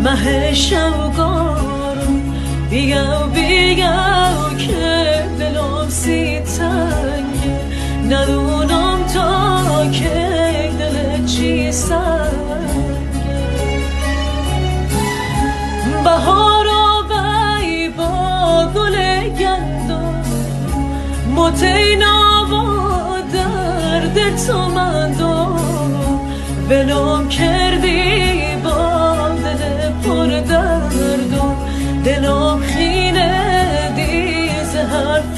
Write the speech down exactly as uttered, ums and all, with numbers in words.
مه شوگارم بیا بیا که دلم سی تنگه ندونم تا که دل چی سنگه بهار آوی با گل گندم متینا و درد تو مندم ولم کردی با دل پر دردم دلم خینه دیز حرف